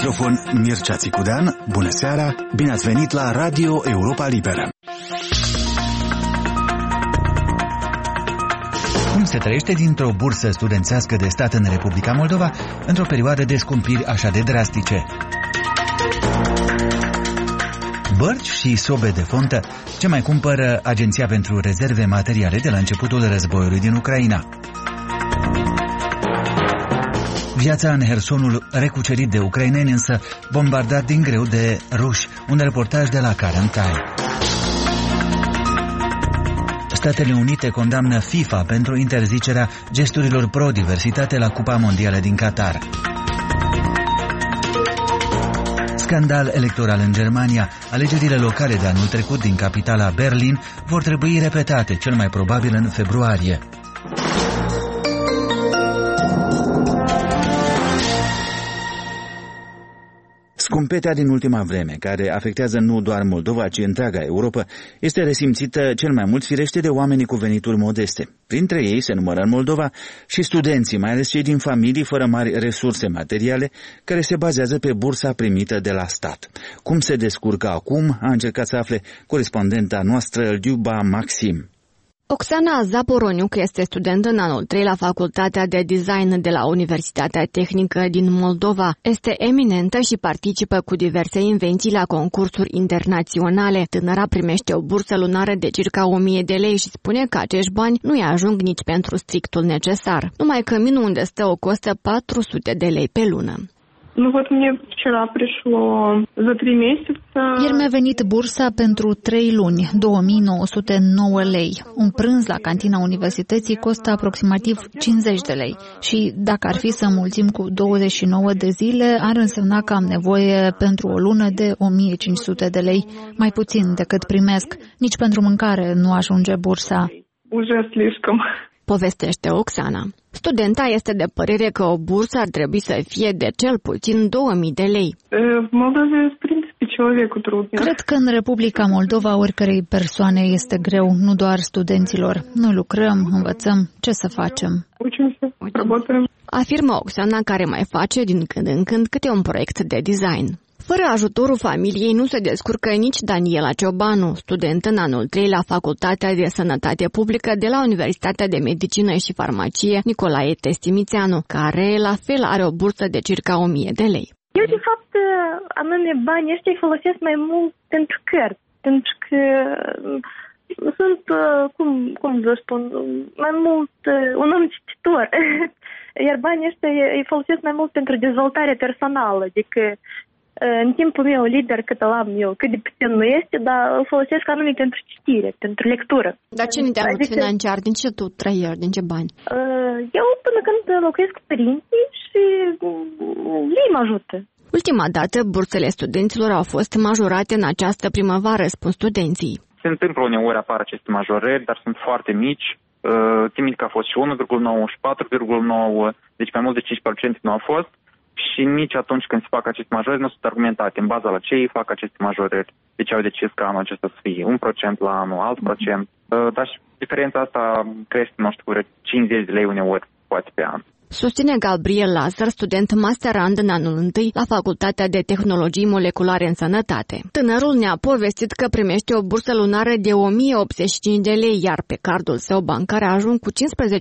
microfon Mircea Țicudean. Bună seara, bine ați venit la Radio Europa Liberă. Cum se trăiește dintr-o bursă studențească de stat în Republica Moldova într-o perioadă de scumpiri așa de drastice? Bărci și sobe de fontă, ce mai cumpără Agenția pentru Rezerve Materiale de la începutul războiului din Ucraina? Viața în Hersonul recucerit de ucraineni, însă bombardat din greu de ruși. Un reportaj de la Karen Tai. Statele Unite condamnă FIFA pentru interzicerea gesturilor pro-diversitate la Cupa Mondială din Qatar. Scandal electoral în Germania. Alegerile locale de anul trecut din capitala Berlin vor trebui repetate, cel mai probabil în februarie. Scumpetea din ultima vreme, care afectează nu doar Moldova, ci întreaga Europa, este resimțită cel mai mult firește de oamenii cu venituri modeste. Printre ei se numără în Moldova și studenții, mai ales cei din familii fără mari resurse materiale, care se bazează pe bursa primită de la stat. Cum se descurcă acum, a încercat să afle corespondenta noastră, Liuba Maxim. Oksana Zaporoniuc este student în anul 3 la Facultatea de Design de la Universitatea Tehnică din Moldova. Este eminentă și participă cu diverse invenții la concursuri internaționale. Tânăra primește o bursă lunară de circa 1000 de lei și spune că acești bani nu-i ajung nici pentru strictul necesar. Numai căminul unde stă o costă 400 de lei pe lună. Ieri mi-a venit bursa pentru 3 luni, 2909 lei. Un prânz la cantina universității costă aproximativ 50 de lei. Și dacă ar fi să mulțim cu 29 de zile, ar însemna că am nevoie pentru o lună de 1500 de lei, mai puțin decât primesc. Nici pentru mâncare nu ajunge bursa. Povestește Oksana. Studenta este de părere că o bursă ar trebui să fie de cel puțin 2000 de lei. Cred că în Republica Moldova oricărei persoane este greu, nu doar studenților. Noi lucrăm, învățăm, ce să facem? Afirmă Oksana, care mai face din când în când câte un proiect de design. Fără ajutorul familiei nu se descurcă nici Daniela Ciobanu, student în anul 3 la Facultatea de Sănătate Publică de la Universitatea de Medicină și Farmacie Nicolae Testimițeanu, care la fel are o bursă de circa 1000 de lei. Eu, de fapt, anume banii ăștia îi folosesc mai mult pentru cărți, pentru că sunt, cum vă spun, mai mult un om cititor. Iar banii ăștia îi folosesc mai mult pentru dezvoltare personală, adică în timpul meu liber, cât am eu, cât de puțin nu este, dar îl folosesc anume pentru citire, pentru lectură. Dar ce ne dea financiar? Din ce tu trăiești? Din ce bani? Eu până când locuiesc cu părinții și ei mă ajută. Ultima dată, bursele studenților au fost majorate în această primăvară, spun studenții. Se întâmplă uneori apar aceste majorări, dar sunt foarte mici. Țin minte că a fost și 1,9 și 4,9, deci mai mult de 5% nu au fost. Și nici atunci când se fac aceste majorări nu sunt argumentate în baza la ce ei fac aceste majorări. Deci au decis ca anul acesta să fie 1% la anul, alt procent. Dar și diferența asta crește, nu știu, 50 de lei uneori, poate pe an. Susține Gabriel Lazar, student masterand în anul 1 la Facultatea de Tehnologii Moleculare în Sănătate. Tânărul ne-a povestit că primește o bursă lunară de 1085 de lei, iar pe cardul său bancar ajung cu 15